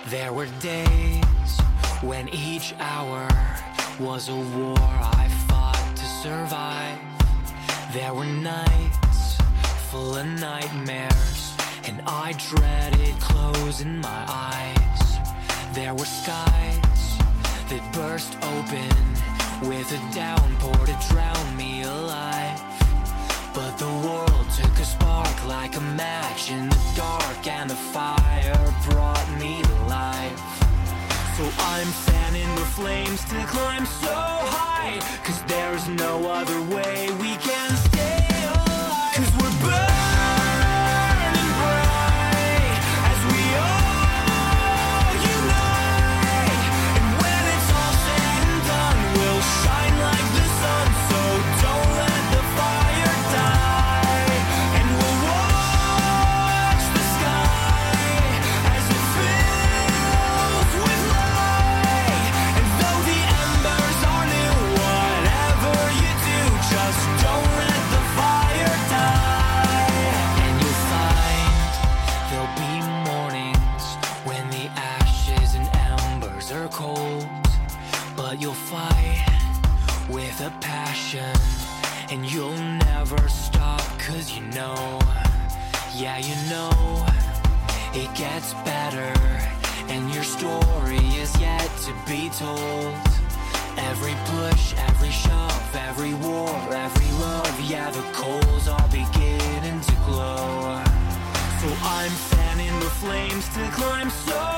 There were days when each hour was a war I fought to survive. There were nights full of nightmares, and I dreaded closing my eyes. There were skies that burst open with a downpour to drown me alive. But the world took a spark like a match in the dark, and the fire brought me to life. So I'm fanning the flames to climb so high, 'cause there's no other way we can stay alive. 'Cause we're burning bright as we all unite, and when it's all said and done, we'll shine like the sun. So don't let the fire die, and we'll watch the sky as it fills with light. And though the embers are new, whatever you do, just don't let the fire die. And you'll find there'll be mornings when the ashes and embers are cold, but you'll fight with a passion, and you'll never stop, 'cause you know, yeah, you know, it gets better, and your story is yet to be told. Every push, every shove, every war, every love, yeah, the coals are beginning to glow. So I'm fanning the flames to climb so